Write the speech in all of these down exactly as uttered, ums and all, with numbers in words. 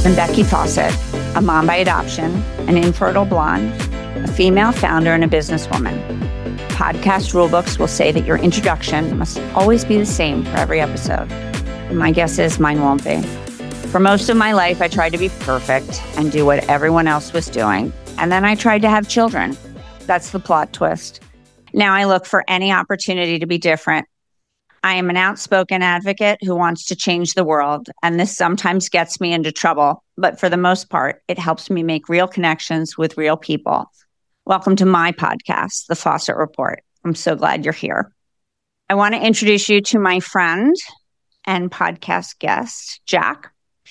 I'm Becky Fawcett, a mom by adoption, an infertile blonde, a female founder, and a businesswoman. Podcast rulebooks will say that your introduction must always be the same for every episode. My guess is mine won't be. For most of my life, I tried to be perfect and do what everyone else was doing. And then I tried to have children. That's the plot twist. Now I look for any opportunity to be different. I am an outspoken advocate who wants to change the world, and this sometimes gets me into trouble, but for the most part, it helps me make real connections with real people. Welcome to my podcast, The Fawcett Report. I'm so glad you're here. I want to introduce you to my friend and podcast guest, Jack,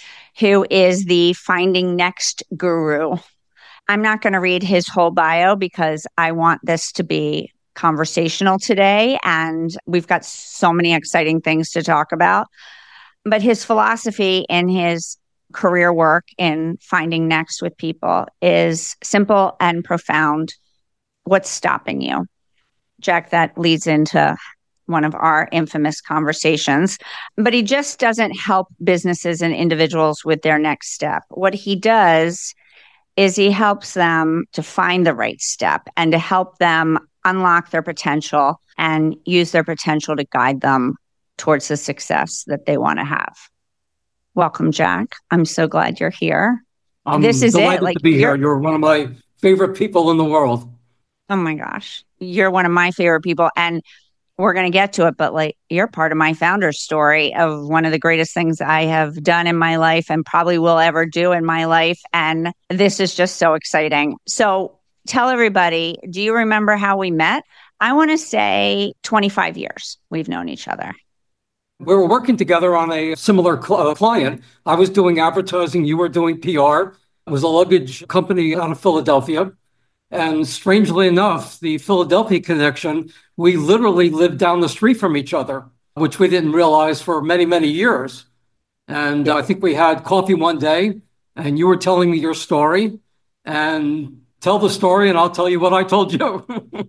who is the Finding Next guru. I'm not going to read his whole bio because I want this to be conversational today, and we've got so many exciting things to talk about. But his philosophy in his career work in finding next with people is simple and profound. What's stopping you? Jack, that leads into one of our infamous conversations. But he just doesn't help businesses and individuals with their next step. What he does is he helps them to find the right step and to help them unlock their potential and use their potential to guide them towards the success that they want to have. Welcome, Jack. I'm so glad you're here. I'm this is delighted it. Like, to be you're, here. You're one of my favorite people in the world. Oh my gosh. You're one of my favorite people. And we're going to get to it, but like you're part of my founder's story of one of the greatest things I have done in my life and probably will ever do in my life. And this is just so exciting. So tell everybody, do you remember how we met? I want to say twenty-five years we've known each other. We were working together on a similar cl- uh, client. I was doing advertising. You were doing P R. It was a luggage company out of Philadelphia. And strangely enough, the Philadelphia connection, we literally lived down the street from each other, which we didn't realize for many, many years. And I think we had coffee one day, and you were telling me your story. And tell the story, and I'll tell you what I told you.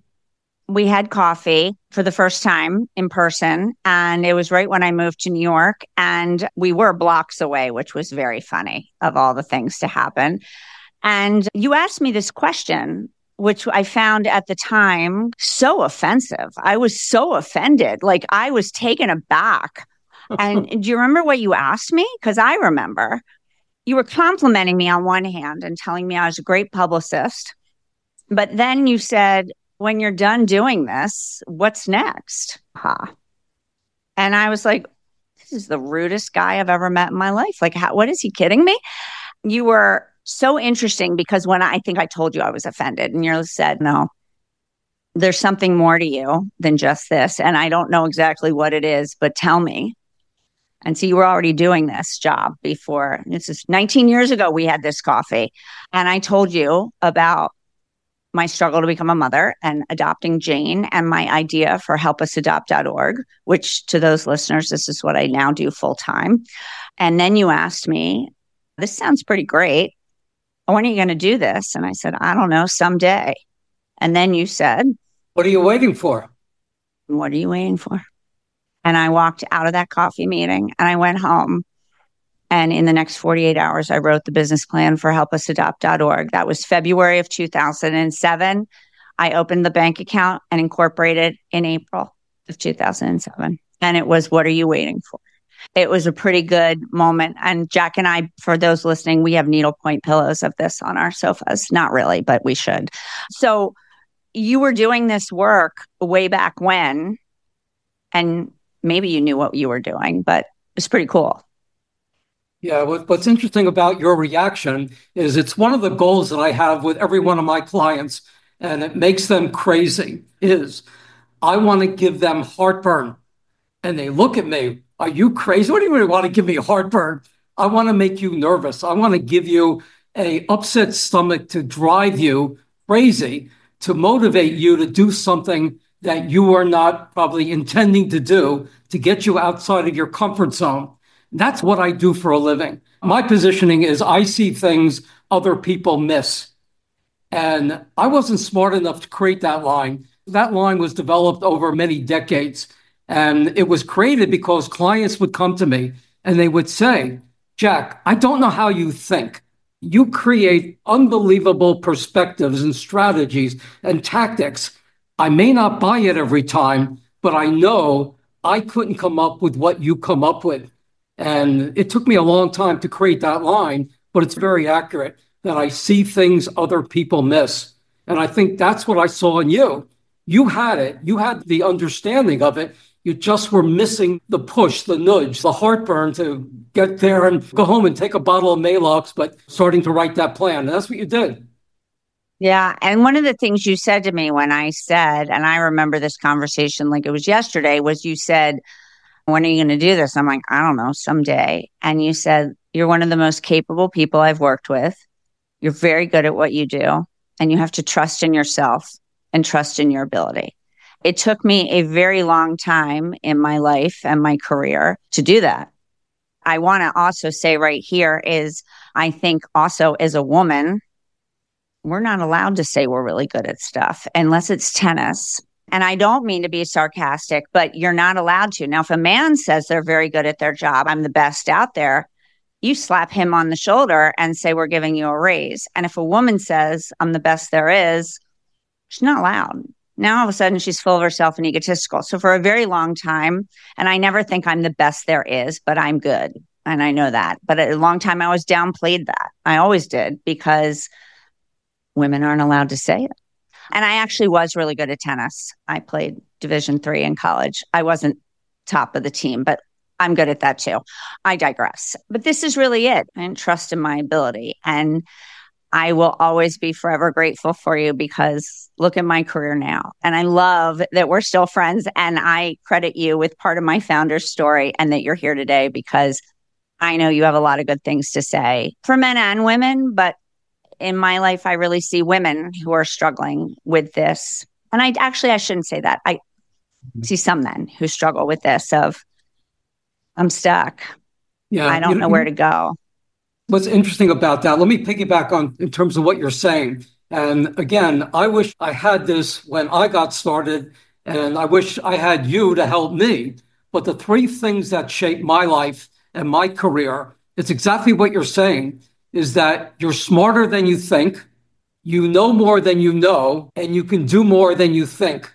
We had coffee for the first time in person, and it was right when I moved to New York, and we were blocks away, which was very funny of all the things to happen. And you asked me this question, which I found at the time so offensive. I was so offended. Like I was taken aback. And do you remember what you asked me? Because I remember. You were complimenting me on one hand and telling me I was a great publicist. But then you said, when you're done doing this, what's next? Ha. And I was like, this is the rudest guy I've ever met in my life. Like, how, what is he kidding me? You were so interesting because when I, I think I told you I was offended and you said, no, there's something more to you than just this. And I don't know exactly what it is, but tell me. And so you were already doing this job before. This is nineteen years ago, we had this coffee. And I told you about my struggle to become a mother and adopting Jane and my idea for help us adopt dot org, which to those listeners, this is what I now do full time. And then you asked me, this sounds pretty great. When are you going to do this? And I said, I don't know, someday. And then you said, what are you waiting for? What are you waiting for? And I walked out of that coffee meeting and I went home. And in the next forty-eight hours, I wrote the business plan for help us adopt dot org. That was February of two thousand seven. I opened the bank account and incorporated in April of two thousand seven. And it was, what are you waiting for? It was a pretty good moment. And Jack and I, for those listening, we have needlepoint pillows of this on our sofas. Not really, but we should. So you were doing this work way back when, and maybe you knew what you were doing, but it's pretty cool. Yeah, what's interesting about your reaction is it's one of the goals that I have with every one of my clients, and it makes them crazy, is I want to give them heartburn. And they look at me, are you crazy? What do you mean want to give me heartburn? I want to make you nervous. I want to give you a upset stomach to drive you crazy, to motivate you to do something that you are not probably intending to do, to get you outside of your comfort zone. That's what I do for a living. My positioning is I see things other people miss. And I wasn't smart enough to create that line. That line was developed over many decades. And it was created because clients would come to me and they would say, Jack, I don't know how you think. You create unbelievable perspectives and strategies and tactics. I may not buy it every time, but I know I couldn't come up with what you come up with. And it took me a long time to create that line, but it's very accurate that I see things other people miss. And I think that's what I saw in you. You had it. You had the understanding of it. You just were missing the push, the nudge, the heartburn to get there and go home and take a bottle of Maalox, but starting to write that plan. And that's what you did. Yeah. And one of the things you said to me when I said, and I remember this conversation like it was yesterday, was you said, when are you going to do this? I'm like, I don't know, someday. And you said, you're one of the most capable people I've worked with. You're very good at what you do. And you have to trust in yourself and trust in your ability. It took me a very long time in my life and my career to do that. I want to also say right here is, I think also as a woman, we're not allowed to say we're really good at stuff unless it's tennis. And I don't mean to be sarcastic, but you're not allowed to. Now, if a man says they're very good at their job, I'm the best out there, you slap him on the shoulder and say, we're giving you a raise. And if a woman says, I'm the best there is, she's not allowed. Now, all of a sudden, she's full of herself and egotistical. So for a very long time, and I never think I'm the best there is, but I'm good. And I know that. But a long time, I always downplayed that. I always did, because women aren't allowed to say it. And I actually was really good at tennis. I played Division three in college. I wasn't top of the team, but I'm good at that too. I digress. But this is really it. I didn't trust in my ability. And I will always be forever grateful for you, because look at my career now. And I love that we're still friends. And I credit you with part of my founder's story, and that you're here today, because I know you have a lot of good things to say for men and women. But in my life, I really see women who are struggling with this. And I actually, I shouldn't say that. I see some men who struggle with this of, I'm stuck. Yeah, I don't you know, know where to go. What's interesting about that, let me piggyback on in terms of what you're saying. And again, I wish I had this when I got started, and I wish I had you to help me. But the three things that shaped my life and my career, it's exactly what you're saying, is that you're smarter than you think, you know more than you know, and you can do more than you think.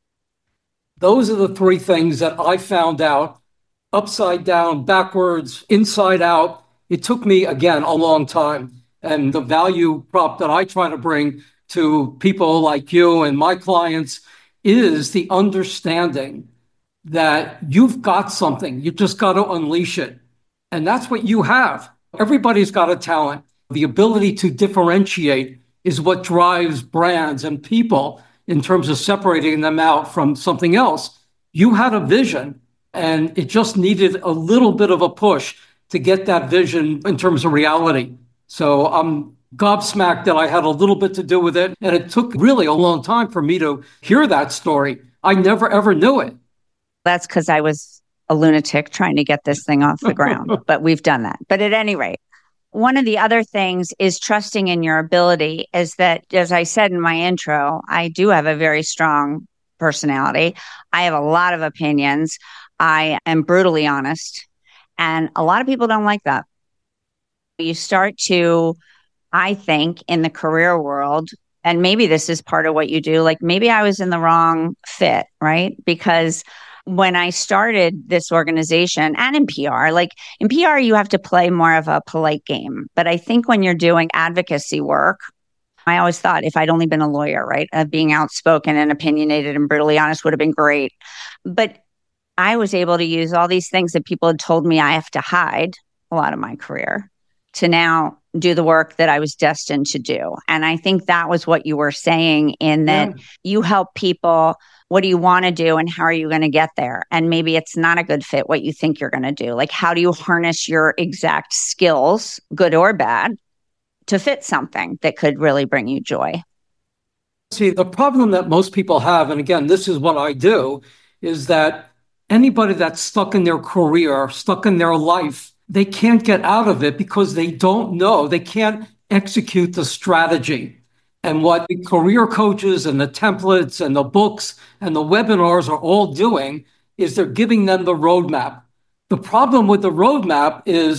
Those are the three things that I found out upside down, backwards, inside out. It took me, again, a long time. And the value prop that I try to bring to people like you and my clients is the understanding that you've got something. You just got to unleash it. And that's what you have. Everybody's got a talent. The ability to differentiate is what drives brands and people in terms of separating them out from something else. You had a vision, and it just needed a little bit of a push to get that vision in terms of reality. So I'm gobsmacked that I had a little bit to do with it. And it took really a long time for me to hear that story. I never, ever knew it. That's because I was a lunatic trying to get this thing off the ground, but we've done that. But at any rate, one of the other things is trusting in your ability is that, as I said in my intro, I do have a very strong personality. I have a lot of opinions. I am brutally honest. And a lot of people don't like that. You start to, I think, in the career world, and maybe this is part of what you do, like maybe I was in the wrong fit, right? Because when I started this organization and in P R, like in P R, you have to play more of a polite game. But I think when you're doing advocacy work, I always thought if I'd only been a lawyer, right, uh, being outspoken and opinionated and brutally honest would have been great. But I was able to use all these things that people had told me I have to hide a lot of my career to now do the work that I was destined to do. And I think that was what you were saying in that yeah. You help people. What do you want to do and how are you going to get there? And maybe it's not a good fit what you think you're going to do. Like, how do you harness your exact skills, good or bad, to fit something that could really bring you joy? See, the problem that most people have, and again, this is what I do, is that anybody that's stuck in their career, stuck in their life, they can't get out of it because they don't know. They can't execute the strategy. And what the career coaches and the templates and the books and the webinars are all doing is they're giving them the roadmap. The problem with the roadmap is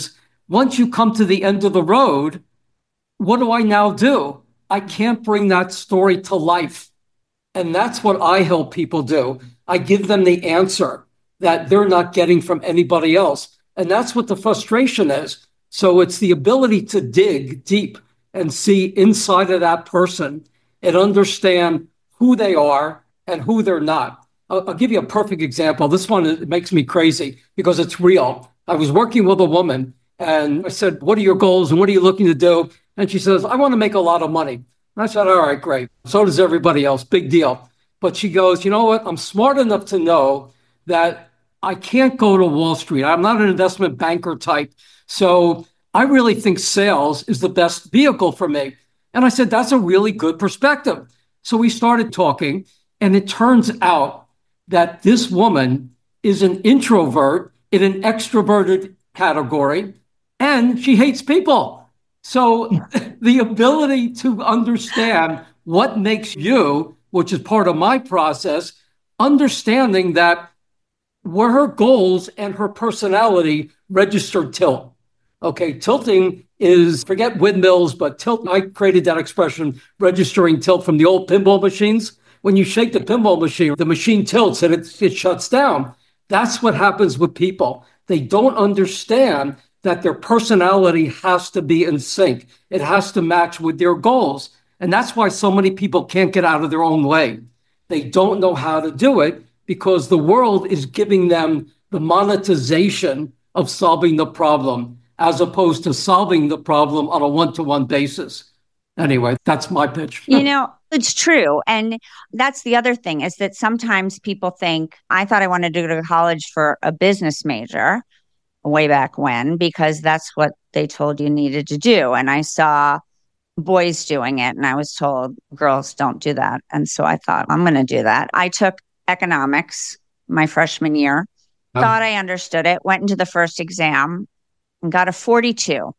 once you come to the end of the road, what do I now do? I can't bring that story to life. And that's what I help people do. I give them the answer that they're not getting from anybody else. And that's what the frustration is. So it's the ability to dig deep and see inside of that person and understand who they are and who they're not. I'll, I'll give you a perfect example. This one it makes me crazy because it's real. I was working with a woman and I said, what are your goals and what are you looking to do? And she says, I want to make a lot of money. And I said, all right, great. So does everybody else. Big deal. But she goes, you know what? I'm smart enough to know that I can't go to Wall Street. I'm not an investment banker type. So I really think sales is the best vehicle for me. And I said, that's a really good perspective. So we started talking, and it turns out that this woman is an introvert in an extroverted category, and she hates people. So the ability to understand what makes you, which is part of my process, understanding that where her goals and her personality registered tilt. Okay, tilting is, forget windmills, but tilt, I created that expression, registering tilt from the old pinball machines. When you shake the pinball machine, the machine tilts and it, it shuts down. That's what happens with people. They don't understand that their personality has to be in sync. It has to match with their goals. And that's why so many people can't get out of their own way. They don't know how to do it because the world is giving them the monetization of solving the problem as opposed to solving the problem on a one-to-one basis. Anyway, that's my pitch. You know, it's true. And that's the other thing is that sometimes people think, I thought I wanted to go to college for a business major way back when, because that's what they told you needed to do. And I saw boys doing it and I was told girls don't do that. And so I thought, I'm going to do that. I took economics my freshman year, oh. thought I understood it, went into the first exam and got a forty-two.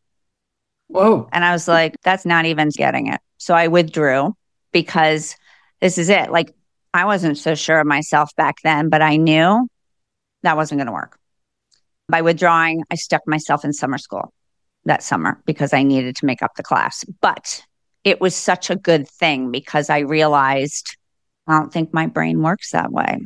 Whoa. And I was like, that's not even getting it. So I withdrew because this is it. Like, I wasn't so sure of myself back then, but I knew that wasn't going to work. By withdrawing, I stuck myself in summer school that summer because I needed to make up the class. But it was such a good thing because I realized I don't think my brain works that way.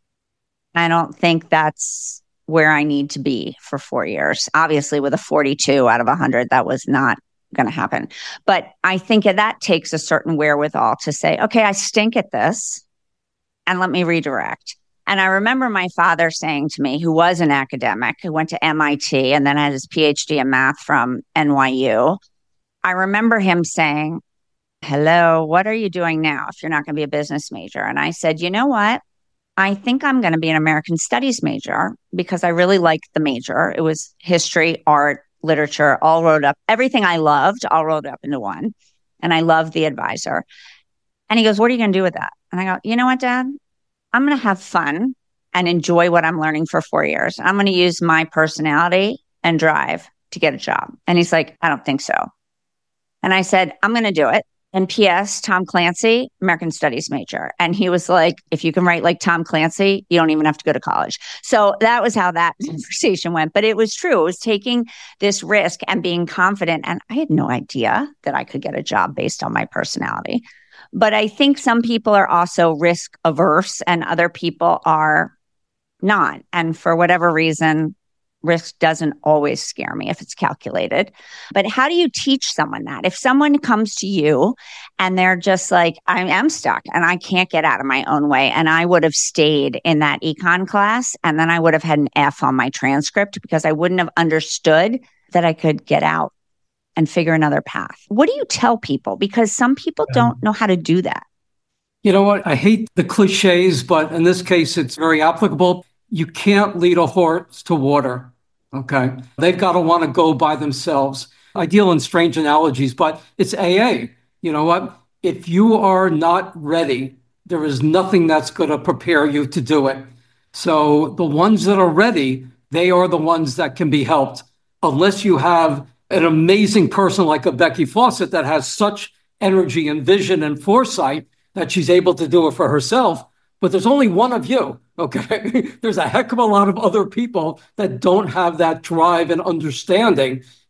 I don't think that's where I need to be for four years. Obviously, with a forty-two out of one hundred, that was not going to happen. But I think that takes a certain wherewithal to say, okay, I stink at this and let me redirect. And I remember my father saying to me, who was an academic, who went to M I T and then had his P H D in math from N Y U. I remember him saying, hello, what are you doing now if you're not going to be a business major? And I said, you know what? I think I'm going to be an American Studies major because I really liked the major. It was history, art, literature, all rolled up. Everything I loved, all rolled up into one. And I loved the advisor. And he goes, what are you going to do with that? And I go, you know what, Dad? I'm going to have fun and enjoy what I'm learning for four years. I'm going to use my personality and drive to get a job. And he's like, I don't think so. And I said, I'm going to do it. And P S, Tom Clancy, American Studies major. And he was like, if you can write like Tom Clancy, you don't even have to go to college. So that was how that conversation went. But it was true. It was taking this risk and being confident. And I had no idea that I could get a job based on my personality. But I think some people are also risk averse and other people are not. And for whatever reason, risk doesn't always scare me if it's calculated. But how do you teach someone that? If someone comes to you and they're just like, I am stuck and I can't get out of my own way. And I would have stayed in that econ class and then I would have had an F on my transcript because I wouldn't have understood that I could get out and figure another path. What do you tell people? Because some people don't know how to do that. You know what? I hate the cliches, but in this case, it's very applicable. You can't lead a horse to water. Okay. They've got to want to go by themselves. I deal in strange analogies, but it's A A. You know what? If you are not ready, there is nothing that's going to prepare you to do it. So the ones that are ready, they are the ones that can be helped. Unless you have an amazing person like a Becky Fawcett that has such energy and vision and foresight that she's able to do it for herself. But there's only one of you, okay? There's a heck of a lot of other people that don't have that drive and understanding.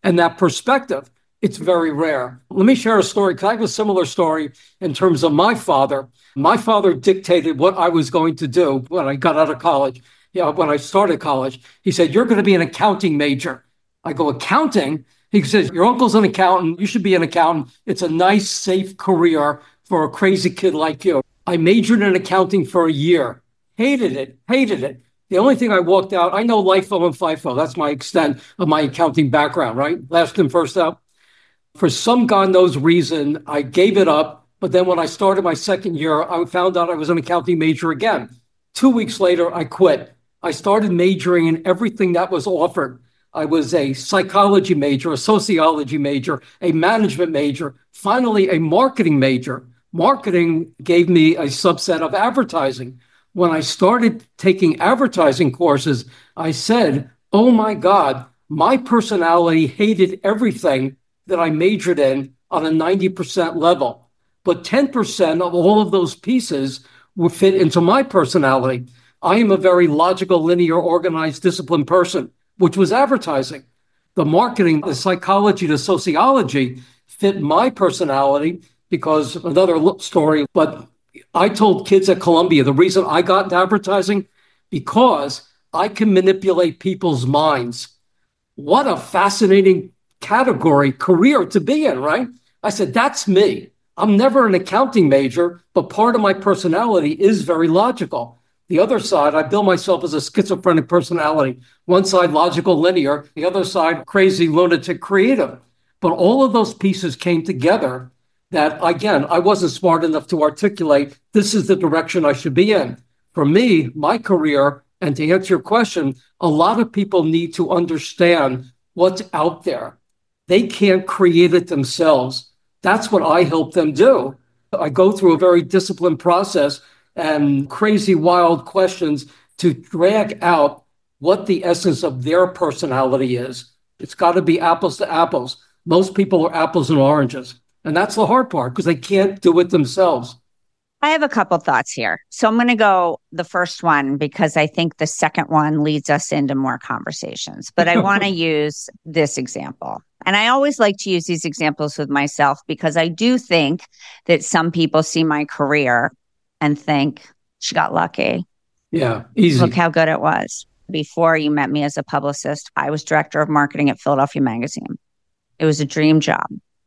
and that perspective. It's very rare. Let me share a story, because I have a similar story in terms of my father. My father dictated what I was going to do when I got out of college. Yeah, when I started college, he said, "You're going to be an accounting major." I go, "Accounting?" He says, "Your uncle's an accountant. You should be an accountant. It's a nice, safe career for a crazy kid like you." I majored in accounting for a year. Hated it, hated it. The only thing I walked out, I know LIFO and FIFO. That's my extent of my accounting background, right? Last in, first out. For some God knows reason, I gave it up. But then when I started my second year, I found out I was an accounting major again. Two weeks later, I quit. I started majoring in everything that was offered. I was a psychology major, a sociology major, a management major, finally a marketing major. Marketing gave me a subset of advertising. When I started taking advertising courses, I said, oh my God, my personality hated everything that I majored in on a ninety percent level. But ten percent of all of those pieces would fit into my personality. I am a very logical, linear, organized, disciplined person, which was advertising. The marketing, the psychology, the sociology fit my personality, because another story, but I told kids at Columbia, the reason I got into advertising, because I can manipulate people's minds. What a fascinating category, career to be in, right? I said, that's me. I'm never an accounting major, but part of my personality is very logical. The other side, I bill myself as a schizophrenic personality. One side, logical, linear. The other side, crazy, lunatic, creative. But all of those pieces came together that, again, I wasn't smart enough to articulate, this is the direction I should be in. For me, my career, and to answer your question, a lot of people need to understand what's out there. They can't create it themselves. That's what I help them do. I go through a very disciplined process and crazy, wild questions to drag out what the essence of their personality is. It's got to be apples to apples. Most people are apples and oranges. And that's the hard part, because they can't do it themselves. I have a couple thoughts here. So I'm going to go the first one, because I think the second one leads us into more conversations. But I want to use this example. And I always like to use these examples with myself, because I do think that some people see my career and think, she got lucky. Yeah, easy. Look how good it was. Before you met me as a publicist, I was director of marketing at Philadelphia Magazine. It was a dream job.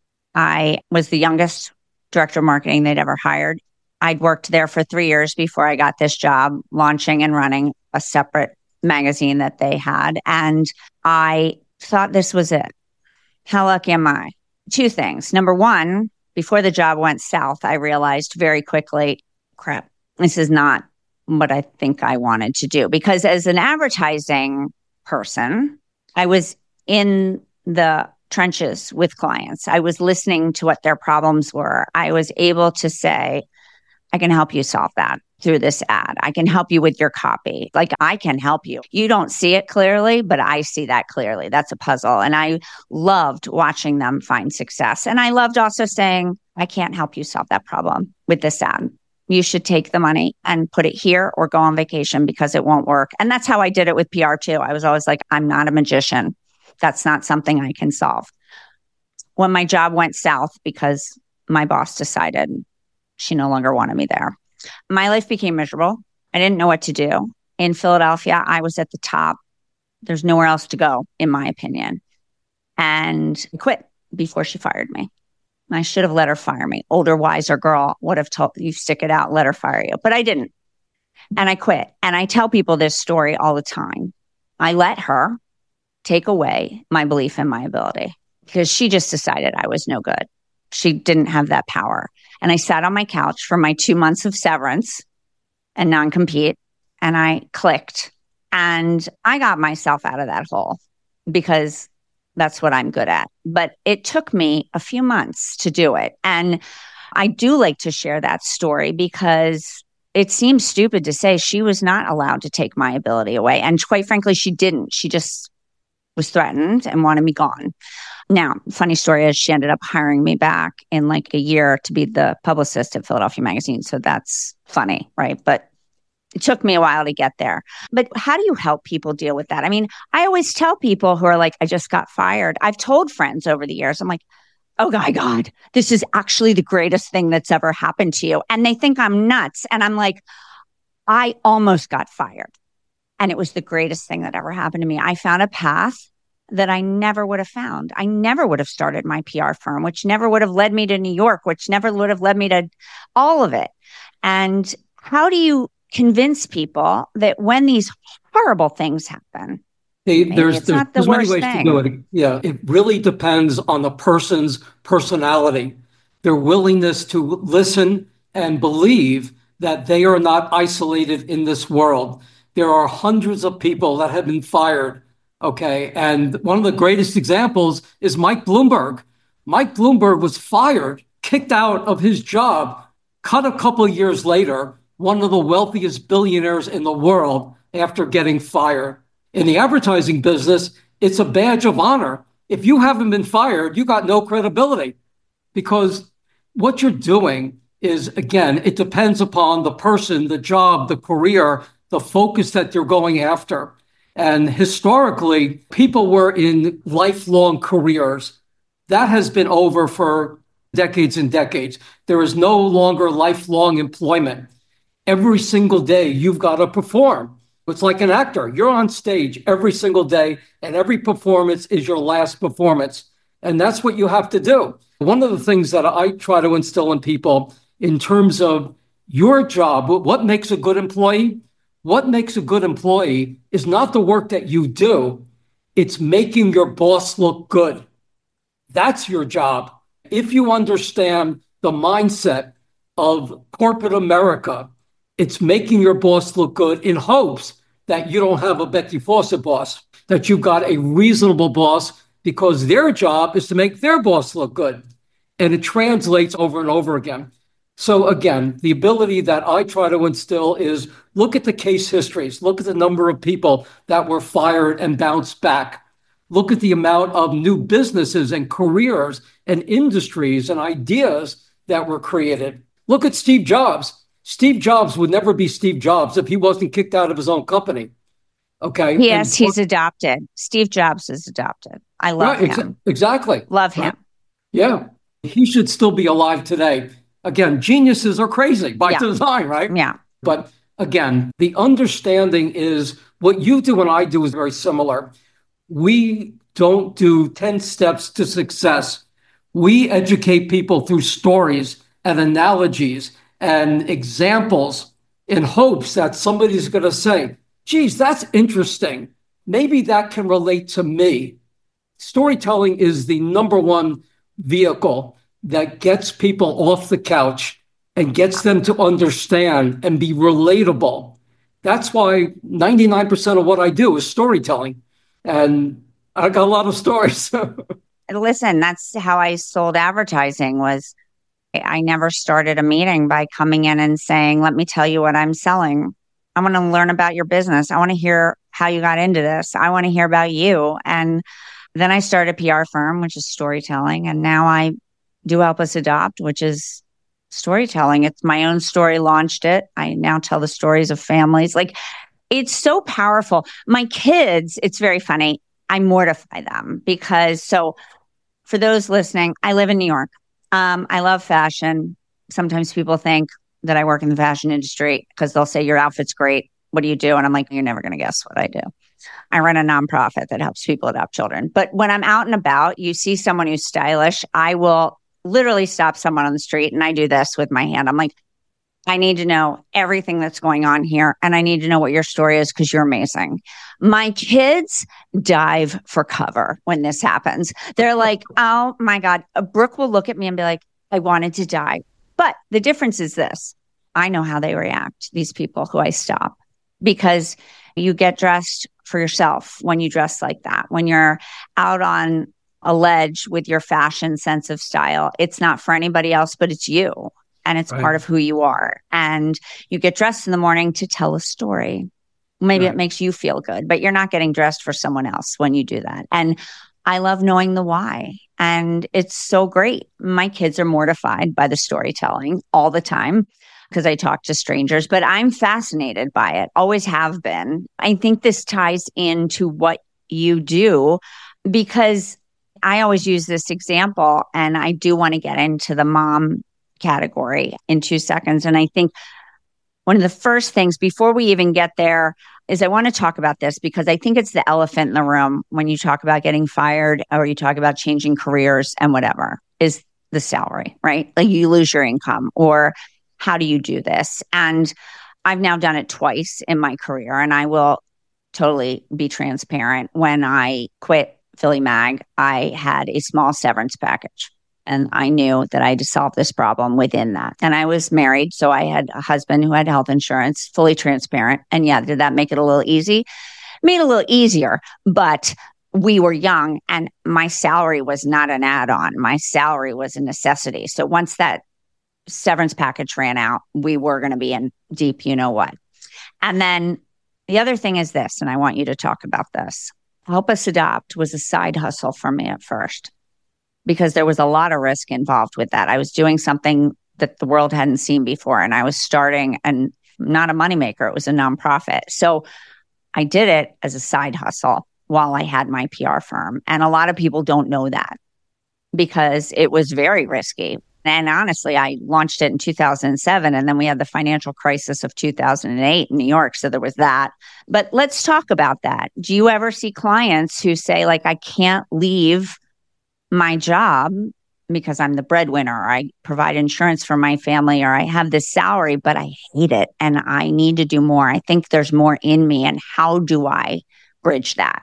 I was the youngest director of marketing they'd ever hired. I'd worked there for three years before I got this job, launching and running a separate magazine that they had. And I thought this was it. How lucky am I? Two things. Number one, before the job went south, I realized very quickly, crap, this is not what I think I wanted to do. Because as an advertising person, I was in the trenches with clients. I was listening to what their problems were. I was able to say, I can help you solve that through this ad. I can help you with your copy. Like, I can help you. You don't see it clearly, but I see that clearly. That's a puzzle. And I loved watching them find success. And I loved also saying, I can't help you solve that problem with this ad. You should take the money and put it here or go on vacation, because it won't work. And that's how I did it with P R too. I was always like, I'm not a magician. That's not something I can solve. When my job went south because my boss decided she no longer wanted me there, my life became miserable. I didn't know what to do. In Philadelphia, I was at the top. There's nowhere else to go, in my opinion. And I quit before she fired me. I should have let her fire me. Older, wiser girl would have told you, stick it out, let her fire you. But I didn't. And I quit. And I tell people this story all the time. I let her take away my belief in my ability, because she just decided I was no good. She didn't have that power. And I sat on my couch for my two months of severance and non-compete, and I clicked. And I got myself out of that hole, because that's what I'm good at. But it took me a few months to do it. And I do like to share that story, because it seems stupid to say she was not allowed to take my ability away. And quite frankly, she didn't. She just was threatened and wanted me gone. Now, funny story is she ended up hiring me back in like a year to be the publicist at Philadelphia Magazine. So that's funny, right? But It took me a while to get there. But how do you help people deal with that? I mean, I always tell people who are like, I just got fired. I've told friends over the years, I'm like, oh my God, this is actually the greatest thing that's ever happened to you. And they think I'm nuts. And I'm like, I almost got fired. And it was the greatest thing that ever happened to me. I found a path that I never would have found. I never would have started my P R firm, which never would have led me to New York, which never would have led me to all of it. And how do you convince people that when these horrible things happen, Hey, there's it's there's, not the there's many worst ways thing. to do it. Yeah, it really depends on the person's personality, their willingness to listen and believe that they are not isolated in this world. There are hundreds of people that have been fired, okay? And one of the greatest examples is Mike Bloomberg. Mike Bloomberg was fired, kicked out of his job, cut a couple of years later, one of the wealthiest billionaires in the world after getting fired. In the advertising business, it's a badge of honor. If you haven't been fired, you got no credibility, because what you're doing is, again, it depends upon the person, the job, the career, the focus that you're going after. And historically, people were in lifelong careers. That has been over for decades and decades. There is no longer lifelong employment. Every single day, you've got to perform. It's like an actor. You're on stage every single day, and every performance is your last performance. And that's what you have to do. One of the things that I try to instill in people in terms of your job, what makes a good employee? What makes a good employee is not the work that you do. It's making your boss look good. That's your job. If you understand the mindset of corporate America, it's making your boss look good in hopes that you don't have a Betsy Fawcett boss, that you've got a reasonable boss, because their job is to make their boss look good. And it translates over and over again. So again, the ability that I try to instill is look at the case histories, look at the number of people that were fired and bounced back. Look at the amount of new businesses and careers and industries and ideas that were created. Look at Steve Jobs. Steve Jobs would never be Steve Jobs if he wasn't kicked out of his own company. Okay. Yes, and, he's adopted. Steve Jobs is adopted. I love right, him. Exa- exactly. Love him. Right? Yeah. He should still be alive today. Again, geniuses are crazy by Yeah. design, right? Yeah. But again, the understanding is what you do and I do is very similar. We don't do ten steps to success. We educate people through stories and analogies and examples in hopes that somebody's going to say, geez, that's interesting. Maybe that can relate to me. Storytelling is the number one vehicle that gets people off the couch and gets them to understand and be relatable. That's why ninety-nine percent of what I do is storytelling. And I got a lot of stories. Listen, that's how I sold advertising. Was I never started a meeting by coming in and saying, let me tell you what I'm selling. I want to learn about your business. I want to hear how you got into this. I want to hear about you. And then I started a P R firm, which is storytelling. And now I do Help Us Adopt, which is storytelling. It's my own story, launched it. I now tell the stories of families. Like, it's so powerful. My kids, it's very funny. I mortify them because, so for those listening, I live in New York. Um, I love fashion. Sometimes people think that I work in the fashion industry because they'll say, your outfit's great. What do you do? And I'm like, you're never going to guess what I do. I run a nonprofit that helps people adopt children. But when I'm out and about, you see someone who's stylish, I will literally stop someone on the street and I do this with my hand. I'm like, I need to know everything that's going on here. And I need to know what your story is because you're amazing. My kids dive for cover when this happens. They're like, oh my God. Brooke will look at me and be like, I wanted to die. But the difference is this. I know how they react, these people who I stop, because you get dressed for yourself when you dress like that. When you're out on a ledge with your fashion sense of style, it's not for anybody else, but it's you. And it's right. part of who you are. And you get dressed in the morning to tell a story. Maybe right. it makes you feel good, but you're not getting dressed for someone else when you do that. And I love knowing the why. And it's so great. My kids are mortified by the storytelling all the time. because I talk to strangers, but I'm fascinated by it, always have been. I think this ties into what you do because I always use this example, and I do want to get into the mom category in two seconds. And I think one of the first things before we even get there is I want to talk about this because I think it's the elephant in the room when you talk about getting fired or you talk about changing careers and whatever is the salary, right? Like you lose your income, or how do you do this? And I've now done it twice in my career, and I will totally be transparent. When I quit Philly Mag, I had a small severance package. And I knew that I had to solve this problem within that. And I was married, so I had a husband who had health insurance, fully transparent. And yeah, did that make it a little easy? Made it a little easier, but we were young and my salary was not an add-on. My salary was a necessity. So once that severance package ran out, we were going to be in deep, you know what. And then the other thing is this, and I want you to talk about this. Help Us Adopt was a side hustle for me at first, because there was a lot of risk involved with that. I was doing something that the world hadn't seen before, and I was starting, and not a moneymaker, it was a nonprofit. So I did it as a side hustle while I had my P R firm. And a lot of people don't know that because it was very risky. And honestly, I launched it in two thousand seven, and then we had the financial crisis of two thousand eight in New York. So there was that. But let's talk about that. Do you ever see clients who say, like, I can't leave my job because I'm the breadwinner, or I provide insurance for my family, or I have this salary, but I hate it and I need to do more. I think there's more in me. And how do I bridge that?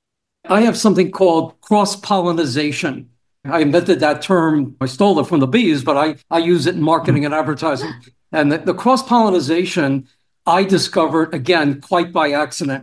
I have something called cross-pollination. I invented that term. I stole it from the bees, but I, I use it in marketing and advertising. And the, the cross-pollination I discovered, again, quite by accident,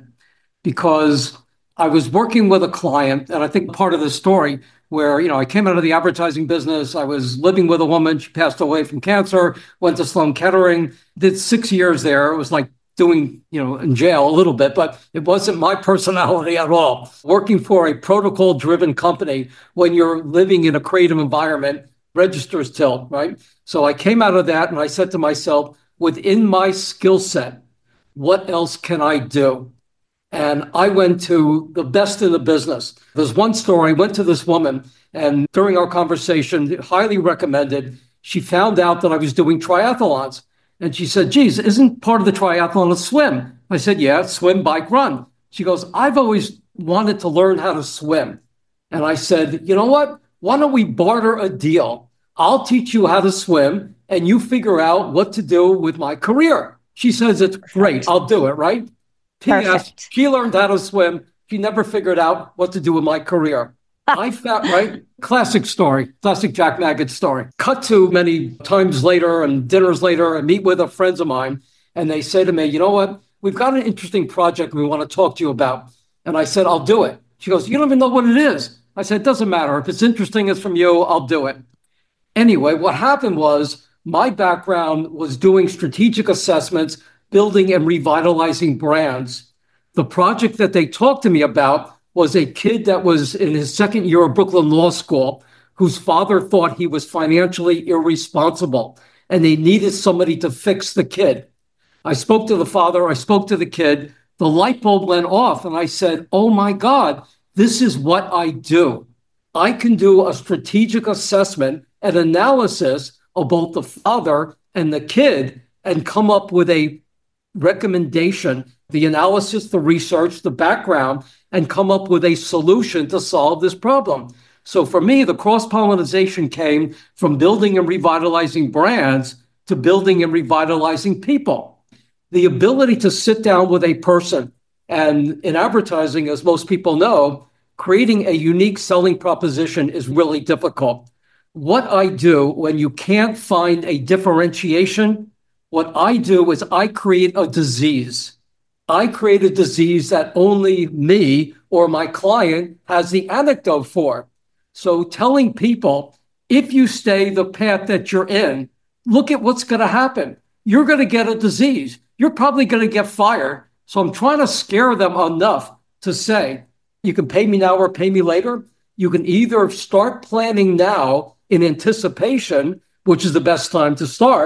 because I was working with a client, and I think part of the story where, you know, I came out of the advertising business. I was living with a woman. She passed away from cancer, went to Sloan Kettering, did six years there. It was like doing, you know, in jail a little bit, but it wasn't my personality at all. Working for a protocol-driven company when you're living in a creative environment registers tilt, right? So I came out of that and I said to myself, within my skill set, what else can I do? And I went to the best in the business. There's one story. I went to this woman, and during our conversation, highly recommended, she found out that I was doing triathlons. And she said, geez, isn't part of the triathlon a swim? I said, yeah, swim, bike, run. She goes, I've always wanted to learn how to swim. And I said, you know what? Why don't we barter a deal? I'll teach you how to swim, and you figure out what to do with my career. She says, it's great. I'll do it, right? P S. She learned how to swim. She never figured out what to do with my career. I found, right? Classic story, classic Jack Maggot story. Cut to many times later and dinners later, I meet with a friends of mine, and they say to me, you know what? We've got an interesting project we want to talk to you about. And I said, I'll do it. She goes, you don't even know what it is. I said, it doesn't matter. If it's interesting, it's from you, I'll do it. Anyway, what happened was my background was doing strategic assessments, building and revitalizing brands. The project that they talked to me about was a kid that was in his second year of Brooklyn Law School, whose father thought he was financially irresponsible, and they needed somebody to fix the kid. I spoke to the father, I spoke to the kid, the light bulb went off, and I said, oh my God, this is what I do. I can do a strategic assessment and analysis of both the father and the kid and come up with a recommendation, the analysis, the research, the background, and come up with a solution to solve this problem. So for me, the cross-pollination came from building and revitalizing brands to building and revitalizing people. The ability to sit down with a person, and in advertising, as most people know, creating a unique selling proposition is really difficult. What I do when you can't find a differentiation, what I do is I create a disease. I create a disease that only me or my client has the antidote for. So telling people, if you stay the path that you're in, look at what's going to happen. You're going to get a disease. You're probably going to get fired. So I'm trying to scare them enough to say, you can pay me now or pay me later. You can either start planning now in anticipation, which is the best time to start,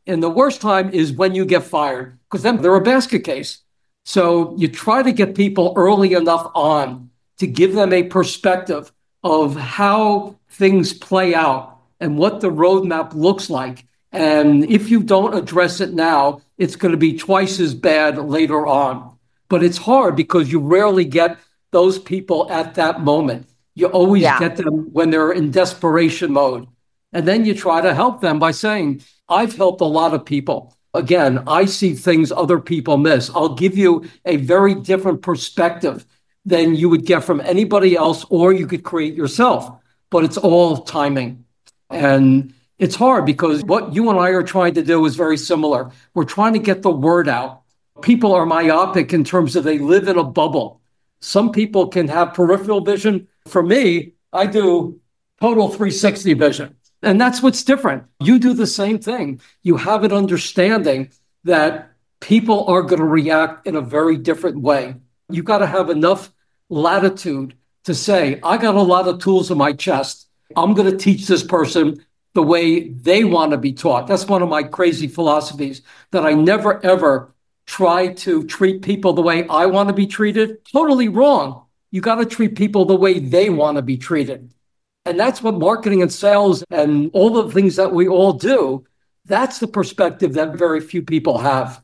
And the worst time is when you get fired, because then they're a basket case. So you try to get people early enough on to give them a perspective of how things play out and what the roadmap looks like. And if you don't address it now, it's going to be twice as bad later on. But it's hard because you rarely get those people at that moment. You always yeah. get them when they're in desperation mode. And then you try to help them by saying, I've helped a lot of people. Again, I see things other people miss. I'll give you a very different perspective than you would get from anybody else, or you could create yourself. But it's all timing. And it's hard because what you and I are trying to do is very similar. We're trying to get the word out. People are myopic in terms of they live in a bubble. Some people can have peripheral vision. For me, I do total three sixty vision. And that's what's different. You do the same thing. You have an understanding that people are going to react in a very different way. You got to have enough latitude to say, I got a lot of tools in my chest. I'm going to teach this person the way they want to be taught. That's one of my crazy philosophies, that I never, ever try to treat people the way I want to be treated. Totally wrong. You got to treat people the way they want to be treated. And that's what marketing and sales and all the things that we all do, that's the perspective that very few people have.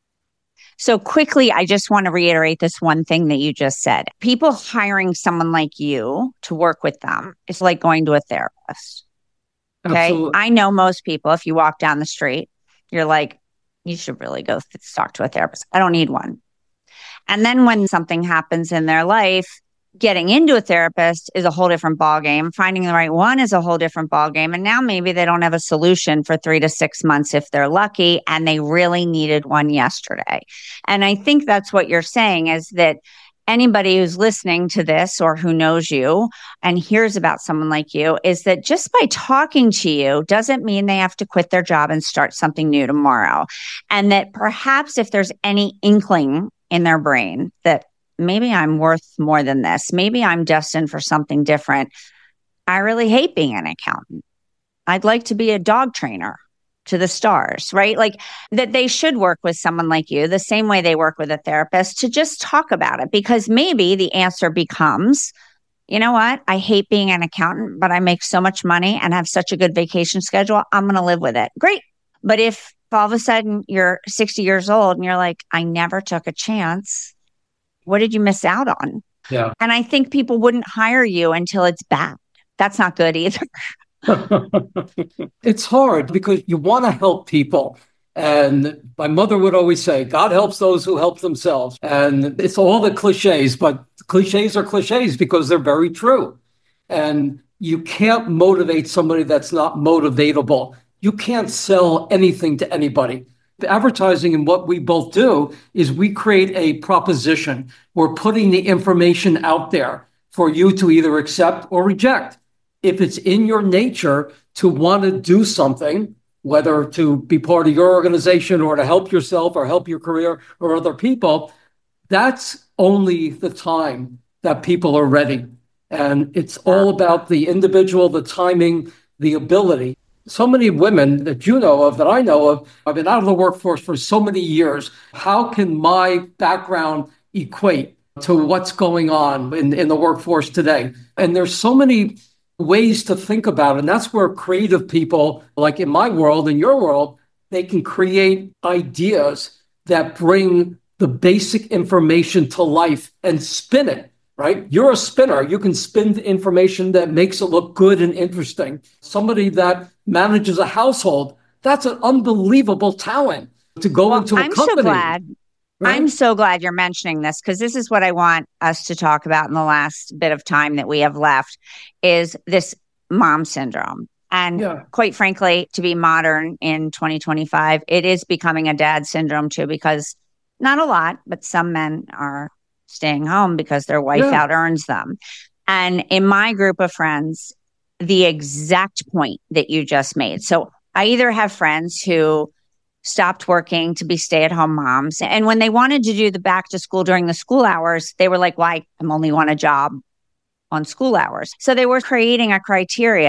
So quickly, I just want to reiterate this one thing that you just said. People hiring someone like you to work with them is like going to a therapist. Okay. Absolutely. I know most people, if you walk down the street, you're like, you should really go th- talk to a therapist. I don't need one. And then when something happens in their life, getting into a therapist is a whole different ballgame. Finding the right one is a whole different ballgame. And now maybe they don't have a solution for three to six months if they're lucky, and they really needed one yesterday. And I think that's what you're saying, is that anybody who's listening to this or who knows you and hears about someone like you, is that just by talking to you doesn't mean they have to quit their job and start something new tomorrow. And that perhaps if there's any inkling in their brain that maybe I'm worth more than this, maybe I'm destined for something different, I really hate being an accountant. I'd like to be a dog trainer to the stars, right? Like that they should work with someone like you the same way they work with a therapist, to just talk about it. Because maybe the answer becomes, you know what? I hate being an accountant, but I make so much money and have such a good vacation schedule. I'm going to live with it. Great. But if all of a sudden you're sixty years old and you're like, I never took a chance, what did you miss out on? Yeah. And I think people wouldn't hire you until it's bad. That's not good either. It's hard because you want to help people. And my mother would always say, God helps those who help themselves. And it's all the cliches, but cliches are cliches because they're very true. And you can't motivate somebody that's not motivatable. You can't sell anything to anybody. The advertising and what we both do is we create a proposition. We're putting the information out there for you to either accept or reject. If it's in your nature to want to do something, whether to be part of your organization or to help yourself or help your career or other people, that's only the time that people are ready. And it's all about the individual, the timing, the ability. So many women that you know of, that I know of, I've been out of the workforce for so many years. How can my background equate to what's going on in, in the workforce today? And there's so many ways to think about it. And that's where creative people, like in my world, in your world, they can create ideas that bring the basic information to life and spin it, right? You're a spinner. You can spin the information that makes it look good and interesting. Somebody that manages a household, that's an unbelievable talent to go well, into a I'm company. I'm so glad. Right? I'm so glad you're mentioning this, because this is what I want us to talk about in the last bit of time that we have left, is this mom syndrome. And yeah. quite frankly, to be modern in twenty twenty-five, it is becoming a dad syndrome too, because not a lot, but some men are staying home because their wife yeah. out earns them. And in my group of friends, the exact point that you just made. So I either have friends who stopped working to be stay-at-home moms. And when they wanted to do the back to school during the school hours, they were like, why? I'm only want a job on school hours. So they were creating a criteria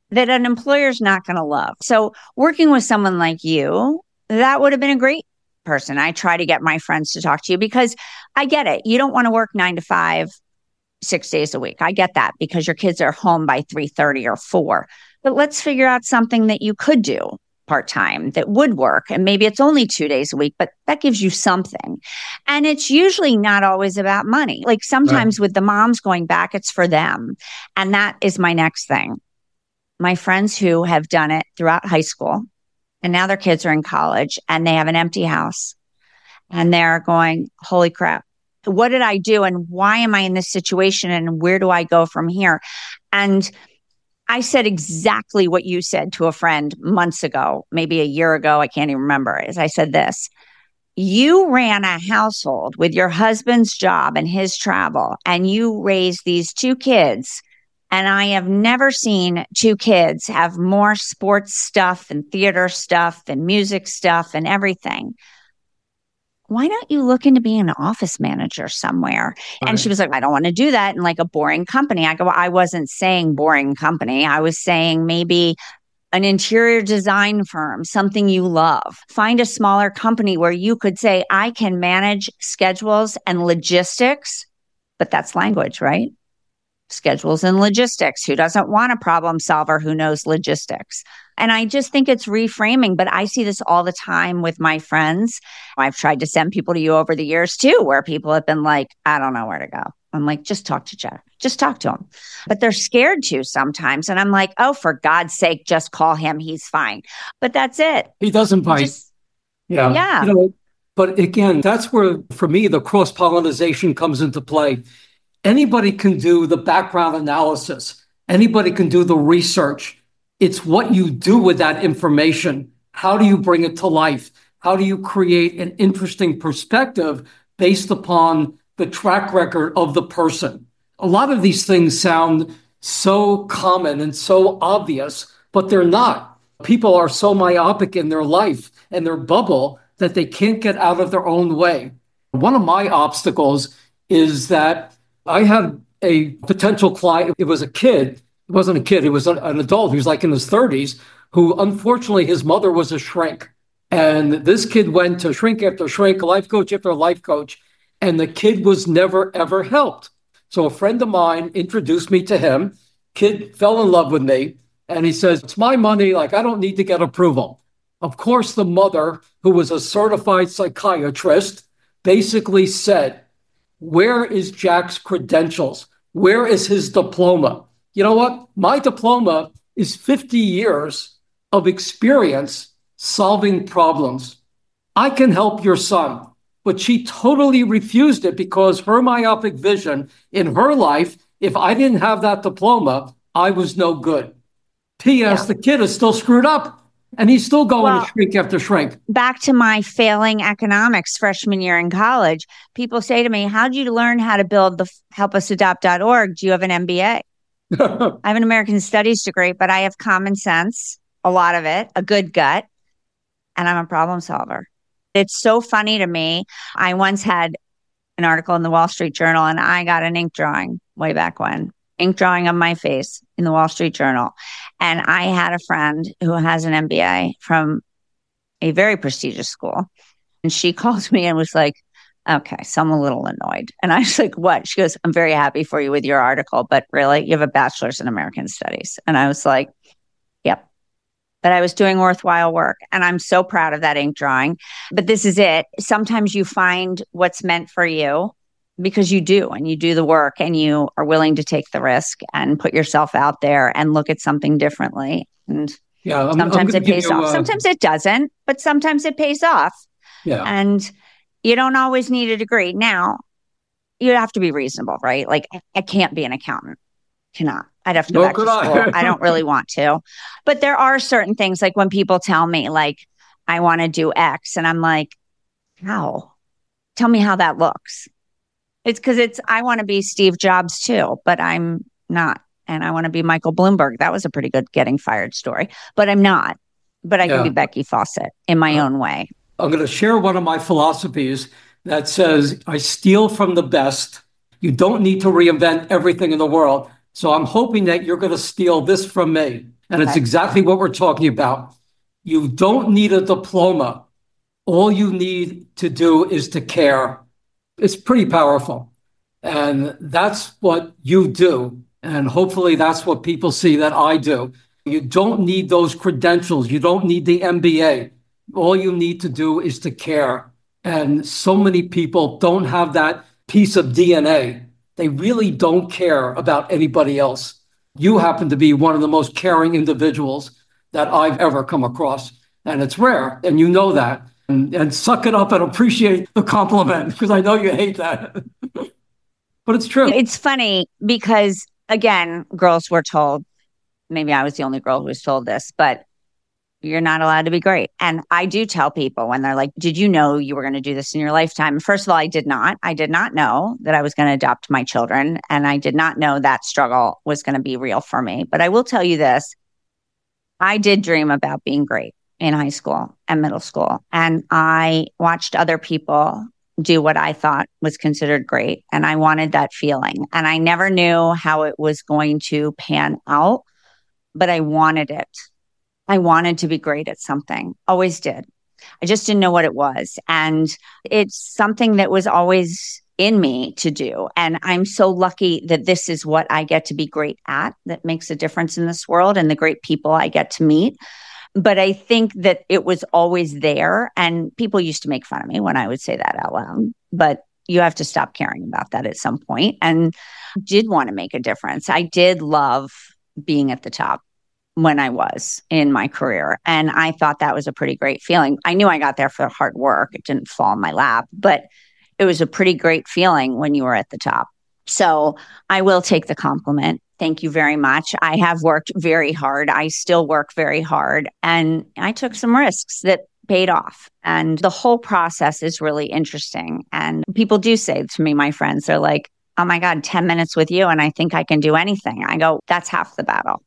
that an employer's not going to love. So working with someone like you, that would have been a great person. I try to get my friends to talk to you because I get it. You don't want to work nine to five, six days a week. I get that because your kids are home by three thirty or four. But let's figure out something that you could do part-time that would work. And maybe it's only two days a week, but that gives you something. And it's usually not always about money. Like sometimes right. with the moms going back, it's for them. And that is my next thing. My friends who have done it throughout high school and now their kids are in college and they have an empty house and they're going, holy crap, what did I do? And why am I in this situation? And where do I go from here? And I said exactly what you said to a friend months ago, maybe a year ago. I can't even remember. As I said this, you ran a household with your husband's job and his travel, and you raised these two kids. And I have never seen two kids have more sports stuff and theater stuff and music stuff and everything. Why don't you look into being an office manager somewhere? Right. And she was like, I don't want to do that in like a boring company. I go, I wasn't saying boring company. I was saying maybe an interior design firm, something you love. Find a smaller company where you could say, I can manage schedules and logistics, but that's language, right? Schedules and logistics. Who doesn't want a problem solver who knows logistics? And I just think it's reframing, but I see this all the time with my friends. I've tried to send people to you over the years too, where people have been like, I don't know where to go. I'm like, just talk to Jeff. Just talk to him. But they're scared to sometimes. And I'm like, oh, for God's sake, just call him. He's fine. But that's it. He doesn't bite. Just, yeah. Yeah. You know, but again, that's where, for me, the cross-pollination comes into play. Anybody can do the background analysis. Anybody can do the research. It's what you do with that information. How do you bring it to life? How do you create an interesting perspective based upon the track record of the person? A lot of these things sound so common and so obvious, but they're not. People are so myopic in their life and their bubble that they can't get out of their own way. One of my obstacles is that I had a potential client. It was a kid. It wasn't a kid. It was an adult. He was like in his thirties, who unfortunately his mother was a shrink. And this kid went to shrink after shrink, life coach after life coach, and the kid was never, ever helped. So a friend of mine introduced me to him. Kid fell in love with me. And he says, it's my money. Like, I don't need to get approval. Of course, the mother, who was a certified psychiatrist, basically said, where is Jack's credentials? Where is his diploma? You know what? My diploma is fifty years of experience solving problems. I can help your son. But she totally refused it because her myopic vision in her life, if I didn't have that diploma, I was no good. P S. Yeah. The kid is still screwed up. And he's still going well, to shrink after shrink. Back to my failing economics freshman year in college. People say to me, how'd you learn how to build the help us adopt dot org? Do you have an M B A? I have an American Studies degree, but I have common sense, a lot of it, a good gut, and I'm a problem solver. It's so funny to me. I once had an article in the Wall Street Journal, and I got an ink drawing way back when. Ink drawing of my face in the Wall Street Journal. And I had a friend who has an M B A from a very prestigious school. And she called me and was like, okay, so I'm a little annoyed. And I was like, what? She goes, I'm very happy for you with your article, but really, you have a bachelor's in American Studies. And I was like, yep. But I was doing worthwhile work. And I'm so proud of that ink drawing. But this is it. Sometimes you find what's meant for you. Because you do, and you do the work, and you are willing to take the risk and put yourself out there and look at something differently. And yeah, I'm, sometimes I'm it pays off. You, uh, sometimes it doesn't, but sometimes it pays off. Yeah. And you don't always need a degree. Now, you have to be reasonable, right? Like, I can't be an accountant. Cannot. I'd have to go no, back to school. I. I don't really want to. But there are certain things, like when people tell me, like, I want to do X, and I'm like, how? Tell me how that looks. It's because it's, I want to be Steve Jobs too, but I'm not. And I want to be Michael Bloomberg. That was a pretty good getting fired story, but I'm not. But I yeah. can be Becky Fawcett in my uh, own way. I'm going to share one of my philosophies that says, I steal from the best. You don't need to reinvent everything in the world. So I'm hoping that you're going to steal this from me. And it's Okay. exactly what we're talking about. You don't need a diploma. All you need to do is to care. It's pretty powerful. And that's what you do. And hopefully that's what people see that I do. You don't need those credentials. You don't need the M B A. All you need to do is to care. And so many people don't have that piece of D N A. They really don't care about anybody else. You happen to be one of the most caring individuals that I've ever come across. And it's rare. And you know that. And, and suck it up and appreciate the compliment, because I know you hate that. But it's true. It's funny because, again, girls were told, maybe I was the only girl who was told this, but you're not allowed to be great. And I do tell people when they're like, did you know you were going to do this in your lifetime? First of all, I did not. I did not know that I was going to adopt my children. And I did not know that struggle was going to be real for me. But I will tell you this. I did dream about being great in high school and middle school. And I watched other people do what I thought was considered great. And I wanted that feeling. And I never knew how it was going to pan out, but I wanted it. I wanted to be great at something, always did. I just didn't know what it was. And it's something that was always in me to do. And I'm so lucky that this is what I get to be great at, that makes a difference in this world, and the great people I get to meet. But I think that it was always there. And people used to make fun of me when I would say that out loud. But you have to stop caring about that at some point. And did want to make a difference. I did love being at the top when I was in my career. And I thought that was a pretty great feeling. I knew I got there for hard work. It didn't fall in my lap, but it was a pretty great feeling when you were at the top. So I will take the compliment. Thank you very much. I have worked very hard. I still work very hard. And I took some risks that paid off. And the whole process is really interesting. And people do say to me, my friends, they're like, oh my God, ten minutes with you, and I think I can do anything. I go, that's half the battle.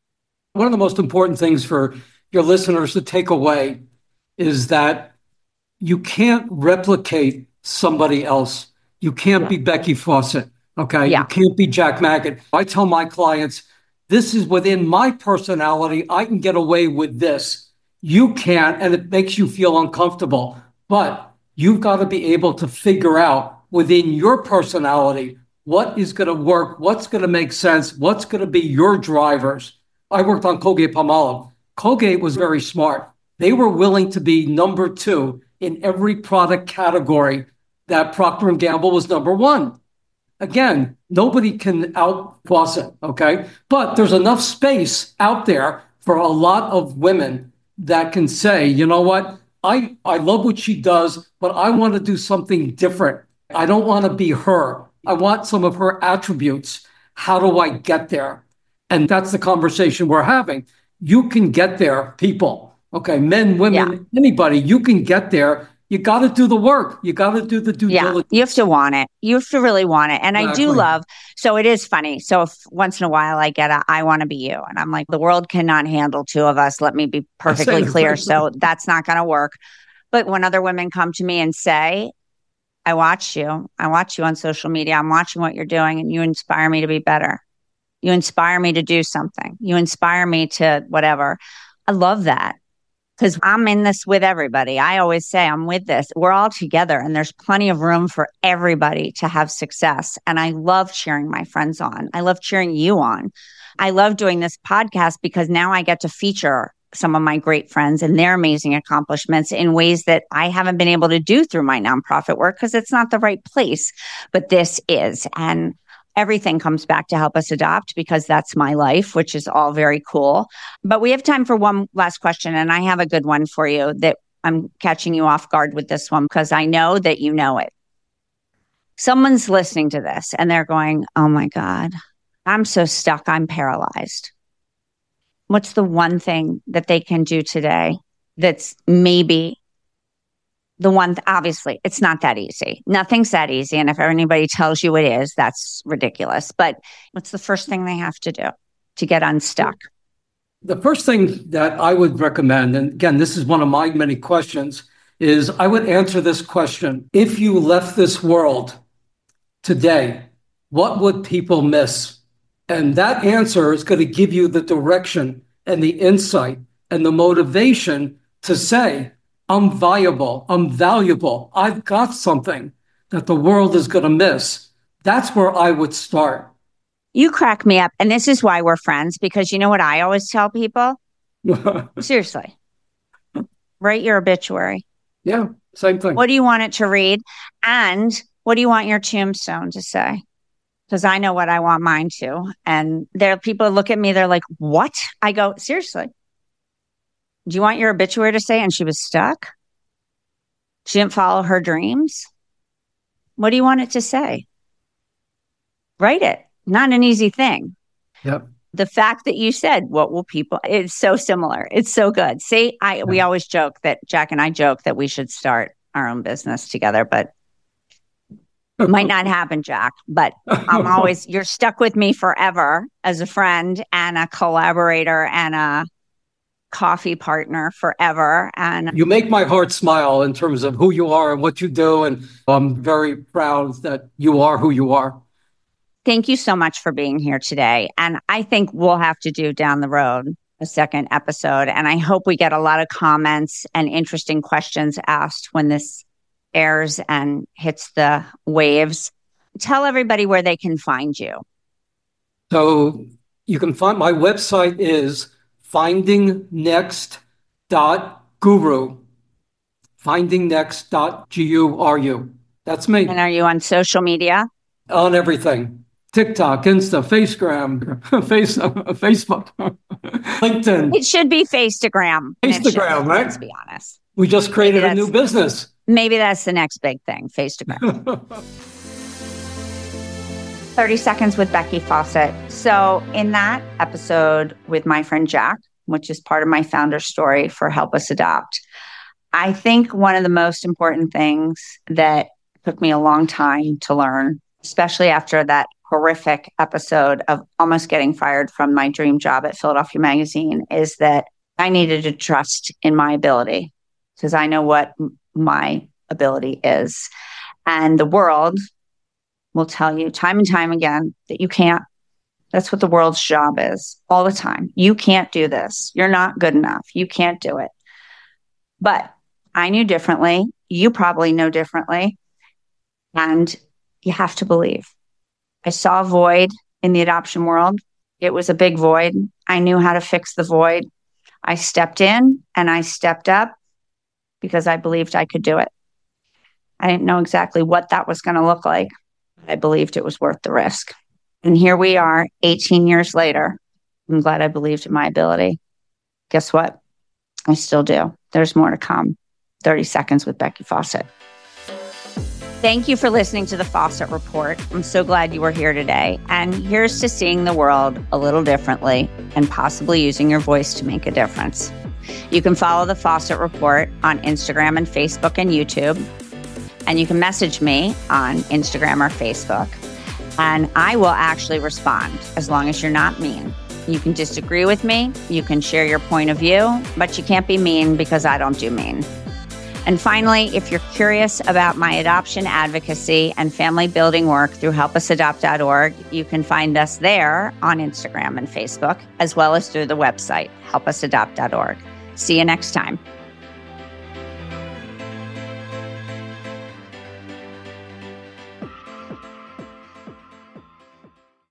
One of the most important things for your listeners to take away is that you can't replicate somebody else. You can't yeah. be Becky Fawcett, okay? Yeah. You can't be Jack Magid. I tell my clients, this is within my personality. I can get away with this. You can't, and it makes you feel uncomfortable. But you've got to be able to figure out within your personality what is going to work, what's going to make sense, what's going to be your drivers. I worked on Colgate-Palmolive. Colgate was very smart. They were willing to be number two in every product category that Procter and Gamble was number one. Again, nobody can out-boss it, okay? But there's enough space out there for a lot of women that can say, you know what? I, I love what she does, but I want to do something different. I don't want to be her. I want some of her attributes. How do I get there? And that's the conversation we're having. You can get there, people. Okay, men, women, yeah. anybody, you can get there. You got to do the work. You got to do the due yeah, diligence. You have to want it. You have to really want it. And exactly. I do love, so it is funny. So if once in a while I get a, I want to be you. And I'm like, the world cannot handle two of us. Let me be perfectly clear. So that's not going to work. But when other women come to me and say, I watch you, I watch you on social media, I'm watching what you're doing, and you inspire me to be better. You inspire me to do something. You inspire me to whatever. I love that because I'm in this with everybody. I always say I'm with this. We're all together and there's plenty of room for everybody to have success. And I love cheering my friends on. I love cheering you on. I love doing this podcast because now I get to feature some of my great friends and their amazing accomplishments in ways that I haven't been able to do through my nonprofit work because it's not the right place. But this is. And everything comes back to Help Us Adopt because that's my life, which is all very cool. But we have time for one last question. And I have a good one for you that I'm catching you off guard with this one because I know that you know it. Someone's listening to this and they're going, oh my God, I'm so stuck. I'm paralyzed. What's the one thing that they can do today that's maybe the one, th- obviously, it's not that easy. Nothing's that easy. And if anybody tells you it is, that's ridiculous. But what's the first thing they have to do to get unstuck? The first thing that I would recommend, and again, this is one of my many questions, is I would answer this question. If you left this world today, what would people miss? And that answer is going to give you the direction and the insight and the motivation to say, I'm viable, I'm valuable, I've got something that the world is going to miss. That's where I would start. You crack me up. And this is why we're friends, because you know what I always tell people? Seriously, write your obituary. Yeah, same thing. What do you want it to read? And what do you want your tombstone to say? Because I know what I want mine to. And there are people look at me, they're like, what? I go, seriously. Do you want your obituary to say? And she was stuck. She didn't follow her dreams. What do you want it to say? Write it. Not an easy thing. Yep. The fact that you said, what will people, it's so similar. It's so good. See, I, yeah. we always joke that Jack and I joke that we should start our own business together, but it might not happen, Jack, but I'm always, you're stuck with me forever as a friend and a collaborator and a coffee partner forever. And you make my heart smile in terms of who you are and what you do. And I'm very proud that you are who you are. Thank you so much for being here today. And I think we'll have to do down the road a second episode. And I hope we get a lot of comments and interesting questions asked when this airs and hits the waves. Tell everybody where they can find you. So you can find my website is finding next dot guru. finding next dot guru. That's me. And are you on social media? On everything. TikTok, Insta, Facegram, face, uh, Facebook, LinkedIn. It should be Facegram. Instagram, right? Let's be honest. We just created a new business. Maybe that's the next big thing, Facegram. thirty seconds with Becky Fawcett. So in that episode with my friend Jack, which is part of my founder story for Help Us Adopt, I think one of the most important things that took me a long time to learn, especially after that horrific episode of almost getting fired from my dream job at Philadelphia Magazine, is that I needed to trust in my ability because I know what my ability is. And the world will tell you time and time again that you can't. That's what the world's job is all the time. You can't do this. You're not good enough. You can't do it. But I knew differently. You probably know differently. And you have to believe. I saw a void in the adoption world. It was a big void. I knew how to fix the void. I stepped in and I stepped up because I believed I could do it. I didn't know exactly what that was going to look like. I believed it was worth the risk. And here we are eighteen years later. I'm glad I believed in my ability. Guess what? I still do. There's more to come. thirty seconds with Becky Fawcett. Thank you for listening to the Fawcett Report. I'm so glad you were here today. And here's to seeing the world a little differently and possibly using your voice to make a difference. You can follow the Fawcett Report on Instagram and Facebook and YouTube. And you can message me on Instagram or Facebook. And I will actually respond as long as you're not mean. You can disagree with me. You can share your point of view, but you can't be mean because I don't do mean. And finally, if you're curious about my adoption advocacy and family building work through help us adopt dot org, you can find us there on Instagram and Facebook, as well as through the website, help us adopt dot org. See you next time.